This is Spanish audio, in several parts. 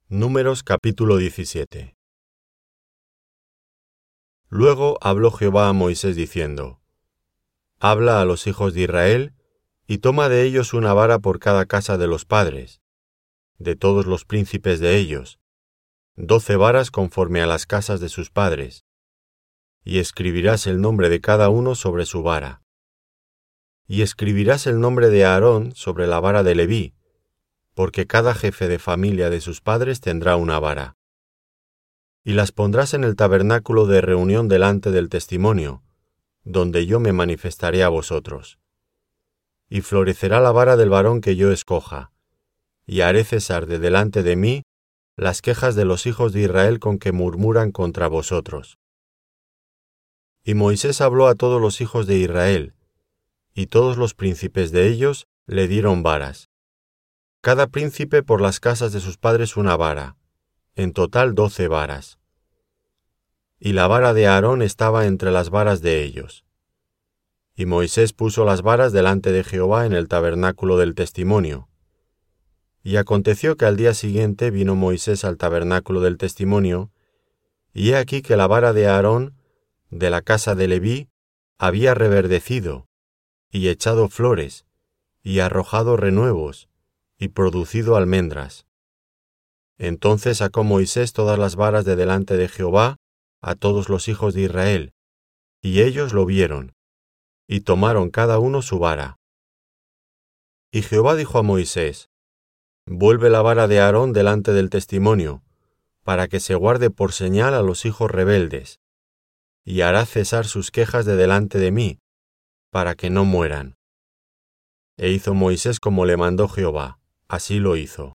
Números capítulo 17. Luego habló Jehová a Moisés diciendo: Habla a los hijos de Israel, y toma de ellos una vara por cada casa de los padres, de todos los príncipes de ellos, 12 varas conforme a las casas de sus padres, y escribirás el nombre de cada uno sobre su vara. Y escribirás el nombre de Aarón sobre la vara de Leví, porque cada jefe de familia de sus padres tendrá una vara. Y las pondrás en el tabernáculo de reunión delante del testimonio, donde yo me manifestaré a vosotros. Y florecerá la vara del varón que yo escoja, y haré cesar de delante de mí las quejas de los hijos de Israel con que murmuran contra vosotros. Y Moisés habló a todos los hijos de Israel, y todos los príncipes de ellos le dieron varas. Cada príncipe por las casas de sus padres una vara, en total 12 varas. Y la vara de Aarón estaba entre las varas de ellos. Y Moisés puso las varas delante de Jehová en el tabernáculo del testimonio. Y aconteció que al día siguiente vino Moisés al tabernáculo del testimonio, y he aquí que la vara de Aarón, de la casa de Leví, había reverdecido, y echado flores, y arrojado renuevos, y producido almendras. Entonces sacó Moisés todas las varas de delante de Jehová a todos los hijos de Israel, y ellos lo vieron, y tomaron cada uno su vara. Y Jehová dijo a Moisés: Vuelve la vara de Aarón delante del testimonio, para que se guarde por señal a los hijos rebeldes, y hará cesar sus quejas de delante de mí, para que no mueran. E hizo Moisés como le mandó Jehová, así lo hizo.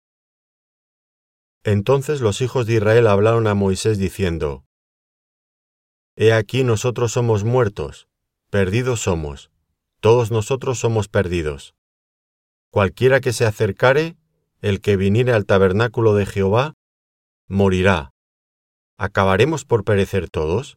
Entonces los hijos de Israel hablaron a Moisés diciendo: He aquí nosotros somos muertos, perdidos somos, todos nosotros somos perdidos. Cualquiera que se acercare, el que viniere al tabernáculo de Jehová, morirá. ¿Acabaremos por perecer todos?